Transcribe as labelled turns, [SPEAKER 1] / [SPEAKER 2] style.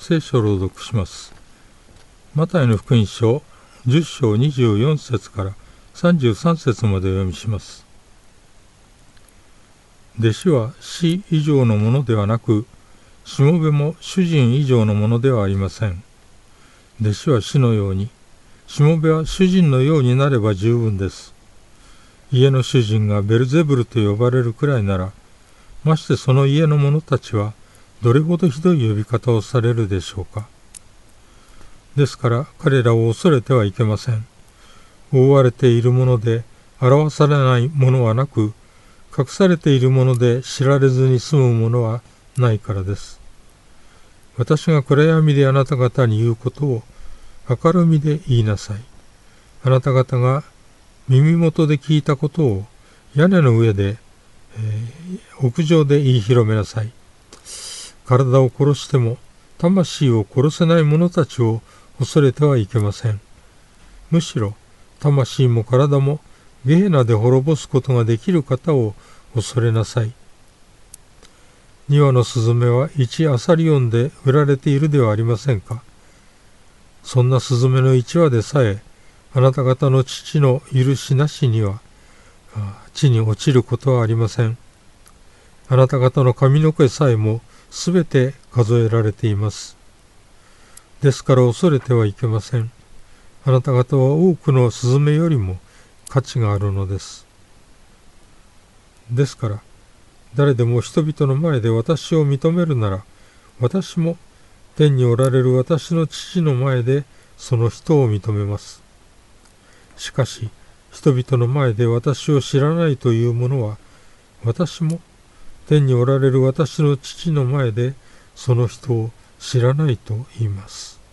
[SPEAKER 1] 聖書を朗読します。マタイの福音書10章24節から33節までお読みします。弟子は師以上のものではなく、しもべも主人以上のものではありません。弟子は師のように、しもべは主人のようになれば十分です。家の主人がベルゼブルと呼ばれるくらいなら、ましてその家の者たちはどれほどひどい呼び方をされるでしょうか。ですから彼らを恐れてはいけません。覆われているもので表されないものはなく、隠されているもので知られずに済むものはないからです。私が暗闇であなた方に言うことを明るみで言いなさい。あなた方が耳元で聞いたことを屋根の上で、屋上で言い広めなさい。体を殺しても魂を殺せない者たちを恐れてはいけません。むしろ魂も体もゲヘナで滅ぼすことができる方を恐れなさい。2羽のスズメは1アサリオンで売られているではありませんか。そんなスズメの1羽でさえ、あなた方の父の許しなしには地に落ちることはありません。あなた方の髪の毛さえもすべて数えられています。ですから恐れてはいけません。あなた方は多くのスズメよりも価値があるのです。ですから誰でも人々の前で私を認めるなら、私も天におられる私の父の前でその人を認めます。しかし人々の前で私を知らないという者は、私も天におられる私の父の前でその人を知らないと言います。